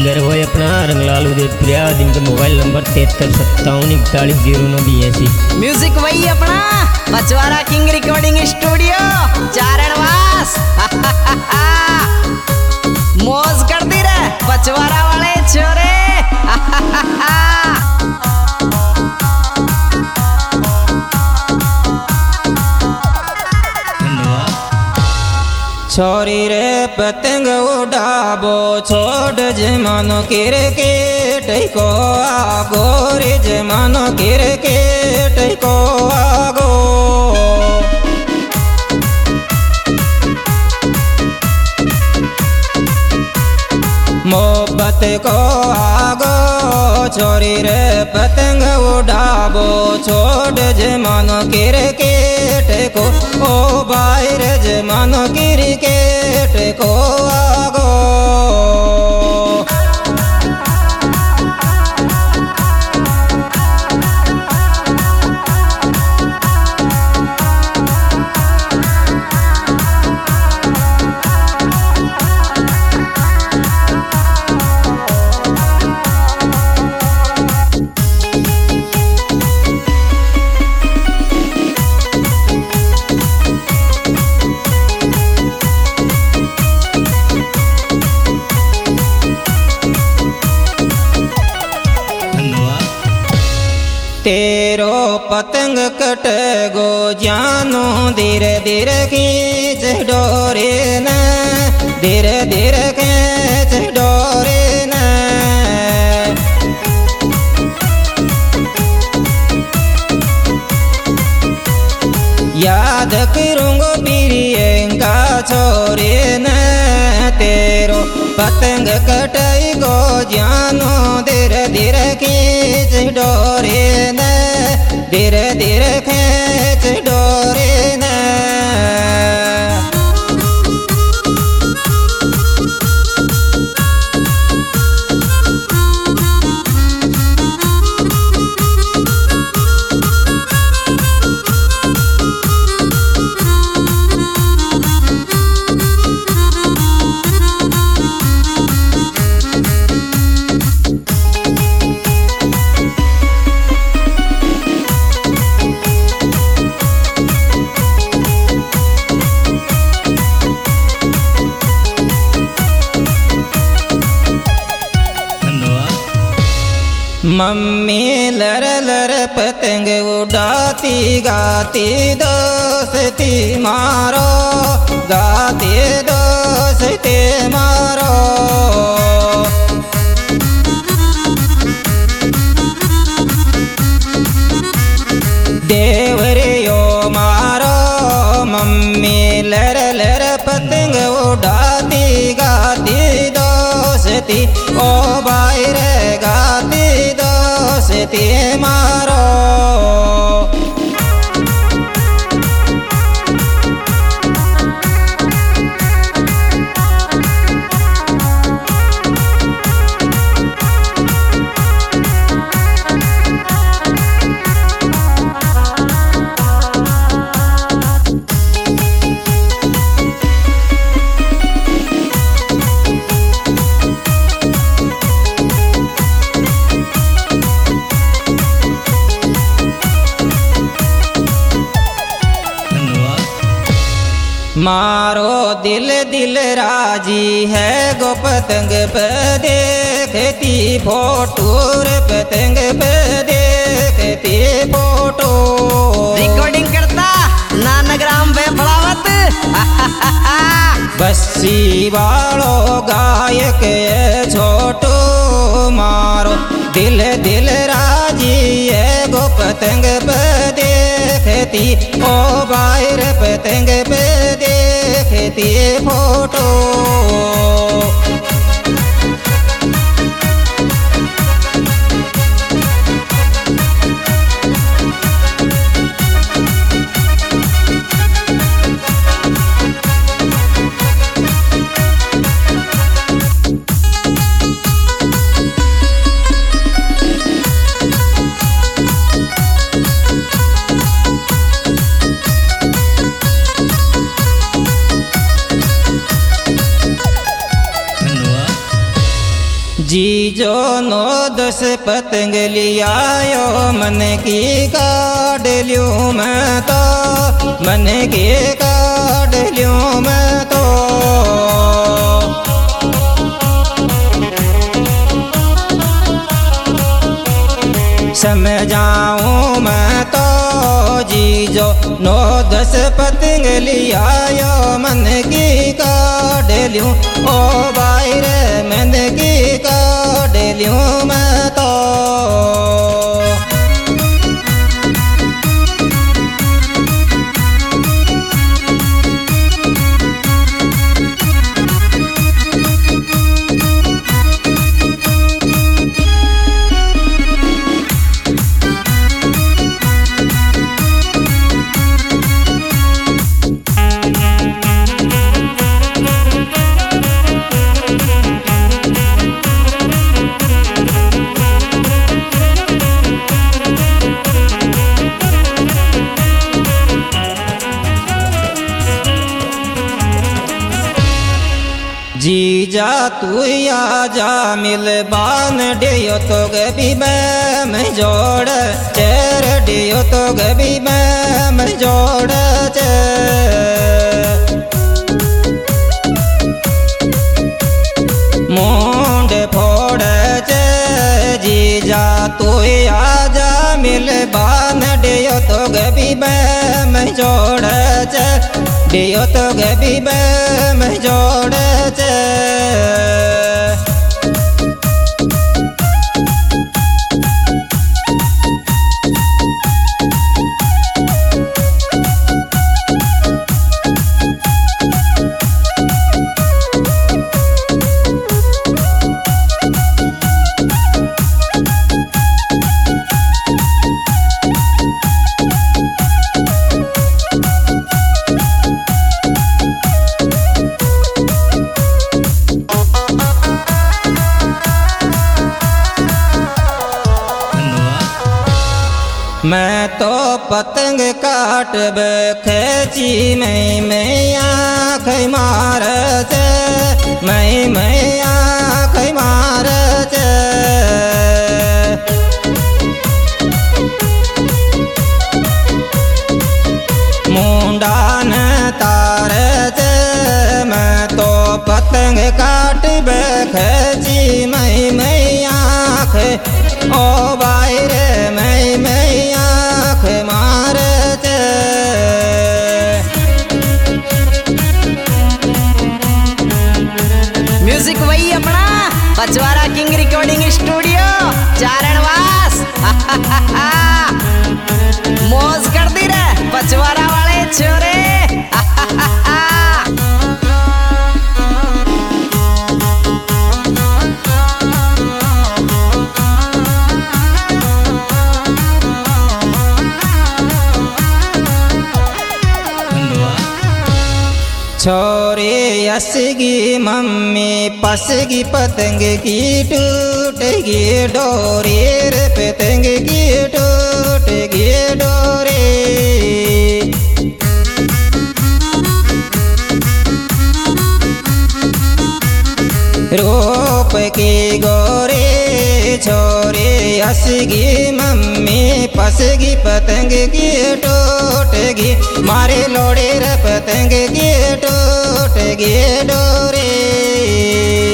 Singer हो अपना रंगलाल उदयपुरिया, जिनका मोबाइल नंबर 735741410982। म्यूजिक वही अपना Bachwara king recording studio Charanwas. मौज करती रहे बचवारा वाले छोरे। छोरी रे पतंग उड़ाबो छोड़ जमानो क्रिकेट को आगो रे जमानो क्रिकेट को आगो। मोहब्बत को आगो छोरी रे पतंग उड़ाबो छोड़ जमानो क्रिकेट को ओ बाहर जमानो क्रिकेट को आगो। तेरो पतंग कटगो जानो धीरे धीरे खींच डोरे न, धीरे धीरे खींच डोरे न। याद करूंगो प्रियंका छोरे न, तेरो पतंग कटाई गो जानो धीरे धीरे खींच डोरे न, धीरे धीरे खींच डोरे न। मम्मी लर लर पतंग उड़ाती गाती दोस्ती मारो, गाती दोस्ती मारो। देवरियो मारो मम्मी लर लर पतंग उड़ाती गाती दोस्ती ओ बाहर गाती दोस्ती मारो। मारो दिल दिल राजी है गो पतंग पे देखती फोटो रे पतंग पे देखती फोटो। रिकॉर्डिंग करता नानग्राम पे बड़ावत। बस्सी वालो गायक है छोटो मारो दिल दिल राजी है गो पतंग पे देखती ओ बाहर पतंग पे देखती फोटो। जीजो 9-10 पतंग लियायो मन की काट ल्यूं मैं तो, मन की काट ल्यूं मैं तो। समझाऊं मैं तो जीजो 9-10 पतंग लियायो मन की काट ल्यूं ओ भाई रे मन की काट ल्यूं मैं तो। जीजा तू आजा मिल बान डियो तो गबी मैं जोड़ चेर डियो तो गबी मैं जोड़ चे। मुंड फोड़ चे जीजा तू आजा मिल बान डियो तो गबी मैं जोड़ चे, डियो तो गबी मैं जोड़ चे। मैं तो पतंग काट खेची मैं आँख मार चे, मैं आँख मार चे। मुंडान तार चे मैं तो पतंग काट खेची मैं आँख ओ भाई रे मैं आँख मार चे। म्यूजिक वही अपना Bachwara king recording studio Charanwas. मौज कर दी रे बचवारा वाले छोरे। छोरी असगी मम्मी पसगी पतंग की टूटेगी डोरी रे पतंग की टूटेगी डोरी। रूप की गोरी छोरी असगी मम्मी पसगी पतंग की टूटेगी मारे लोड़े रे पतंग की टूटेगी डोरी।